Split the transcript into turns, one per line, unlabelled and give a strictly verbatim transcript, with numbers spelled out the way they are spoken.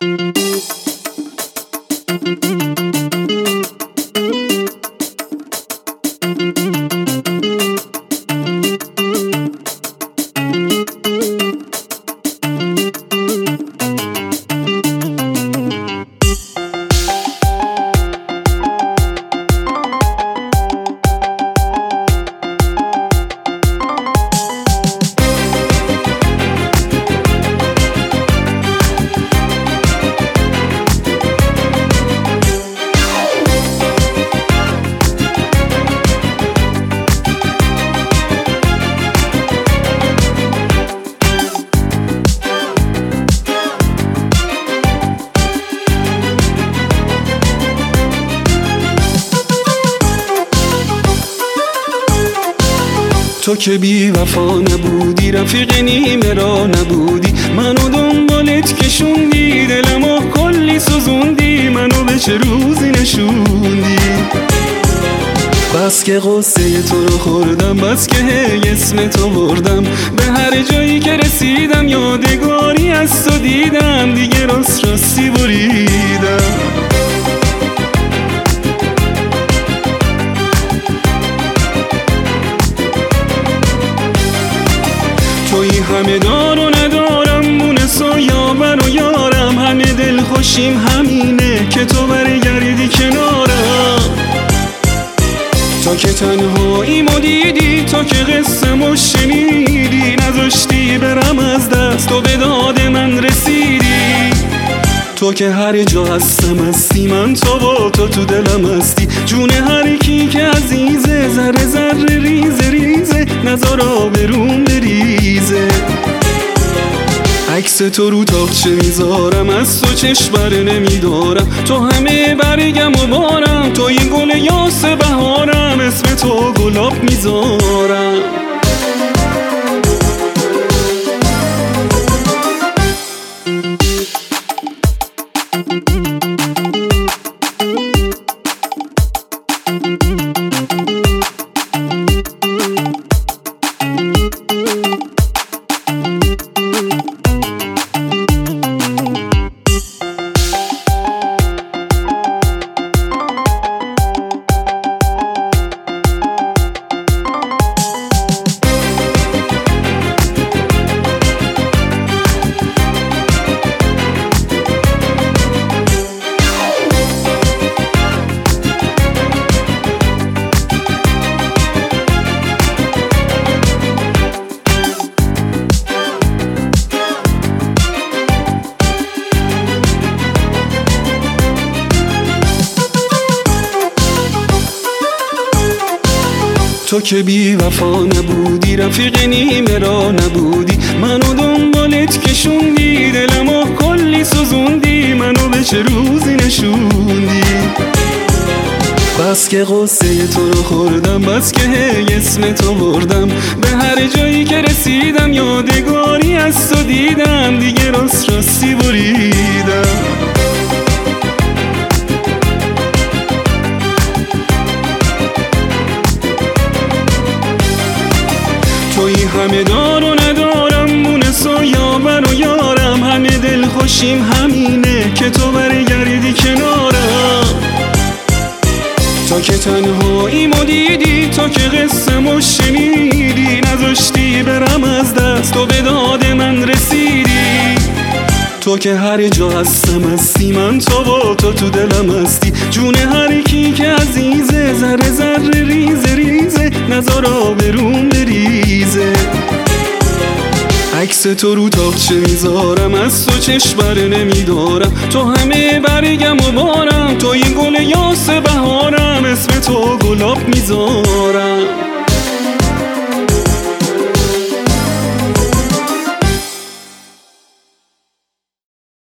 تو که بی وفا نبودی، رفیق نیمه را نبودی، منو دنبالت کشوندی، دلمو کلی سوزوندی، منو به چه روزی نشوندی. بس که قصه تو رو خوردم، بس که هی اسم تو بردم، به هر جایی که رسیدم یادگاری از تو دیدم، دیگه راست راستی بریدم. توی همه دار و ندارم، مونس و یاور و یارم، همه دل خوشیم همینه که تو برگردی کنارم. تا که تنهاییمو دیدی، تا که قصه‌مو شنیدی، نذاشتی برم از دست، تو به داد من رسیدی. تو که هر جا هستم هستی، من تو با تو تو دلم هستی، جون هر کی که عزیزه، ذره ذره ریزه ریزه، نذار آبروم بریزه. عکس تو رو تاقچه میذارم، از تو چشم بر نمیدارم، تو همه برگم و بارم، تو این گل یاس بهارم، اسم تو گلاب میذارم. تو که بی وفا نبودی، رفیق نیمه را نبودی، منو دنبالت کشوندی، دلمو کلی سوزوندی، منو به چه روزی نشوندی. بس که قصه تو رو خوردم، بس که هی اسم تو بردم، به هر جایی که رسیدم یادگاری از تو دیدم، دیگه راست راستی بریدم. توی همه دار و ندارم، مونس و یاور و یارم، همه دل خوشیم همینه که تو برگردی کنارم. تا که تنهاییمو دیدی، تا که قصه‌مو شنیدی، نذاشتی برم از دست، تو به داد من رسیدی. تو که هر جا هستم هستی، من تو با تو تو دلم هستی، جون هر کی که عزیزه، ذره ذره ریزه ریزه، نذار آبروم بریزه. عکس تو رو تاقچه میذارم، از تو چشم بر نمیدارم، تو همه برگم و بارم، تو این گل یاس بهارم، اسم تو گلاب میذارم.